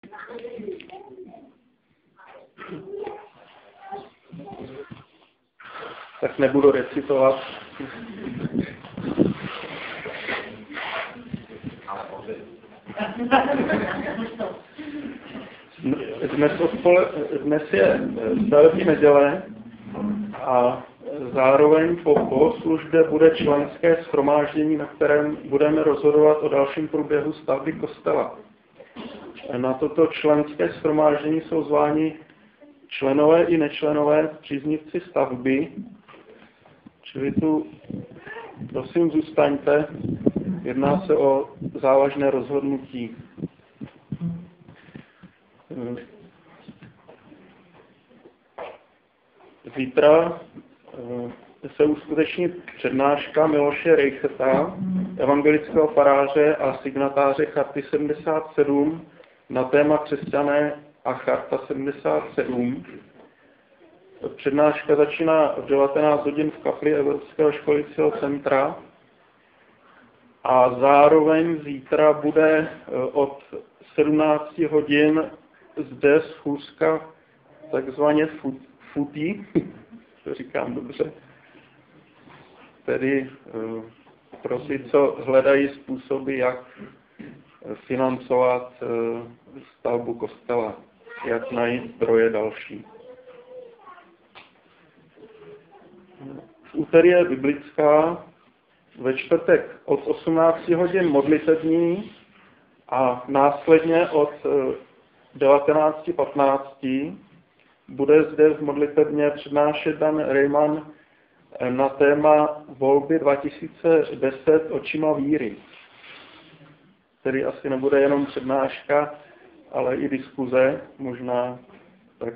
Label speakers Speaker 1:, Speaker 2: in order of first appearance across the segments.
Speaker 1: Tak nebudu recitovat. Dnes je Velké neděle a zároveň po bohoslužbě bude členské shromáždění, na kterém budeme rozhodovat o dalším průběhu stavby kostela. Na toto členské shromáždění jsou zváni členové i nečlenové příznivci stavby, čili tu prosím zůstaňte, jedná se o závažné rozhodnutí. Zítra se uskuteční přednáška Miloše Reicheta, evangelického faráře a signatáře Charty 77 na téma Křesťané a Charta 77. Přednáška začíná v 19 hodin v kapli Evropského školicího centra a zároveň zítra bude od 17 hodin zde schůzka takzvaně FUTI, to říkám dobře, tedy pro ty, co hledají způsoby, jak financovat stavbu kostela, jak najít zdroje další. V úterý je biblická, ve čtvrtek od 18 hodin modlitební a následně od 19:15 bude zde v modlitebně přednášet Dan Reimann na téma volby 2010 očima víry. Tedy asi nebude jenom přednáška, ale i diskuze, možná tak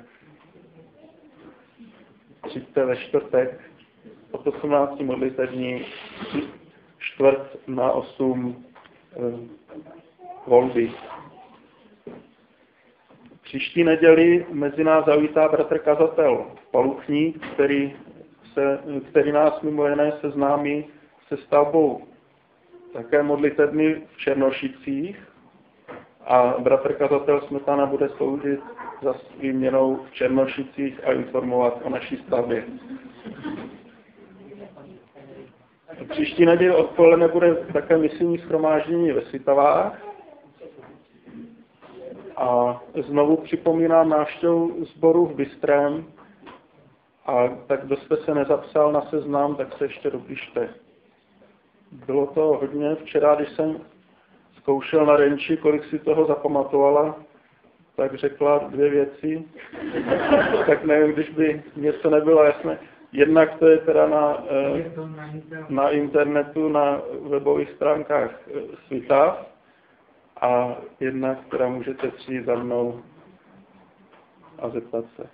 Speaker 1: přijďte ve čtvrtek od 18 modlitební, čtvrt na 8 volby. Příští neděli mezi nás zavítá bratr kazatel Paluchník, který nás mimo jiné seznámí se stavbou také modlitebny v Černošicích a bratr kazatel Smetana bude sloužit za výměnou v Černošicích a informovat o naší stavbě. Příští neděli odpoledne bude také misijní shromáždění ve Svitavách. A znovu připomínám návštěvu sboru v Bystrém. A tak kdo jste se nezapsal na seznam, tak se ještě dopište. Bylo to hodně. Včera, když jsem zkoušel na Renči, kolik si toho zapamatovala, tak řekla 2 věci. Tak nevím, když by něco nebylo jasné. Jednak to je teda na internetu, na webových stránkách Svitav. A jednak teda můžete přijít za mnou a zeptat se.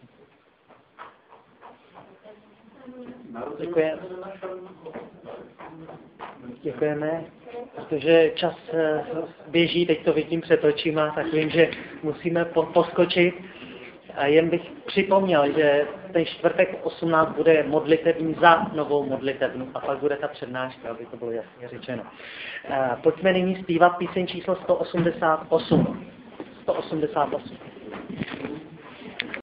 Speaker 2: Děkujeme, protože čas běží, teď to vidím před očima, tak vím, že musíme poskočit. A jen bych připomněl, že ten čtvrtek 18 bude modlitební za novou modlitebnu a pak bude ta přednáška, aby to bylo jasně řečeno. Pojďme nyní zpívat píseň číslo 188. 188.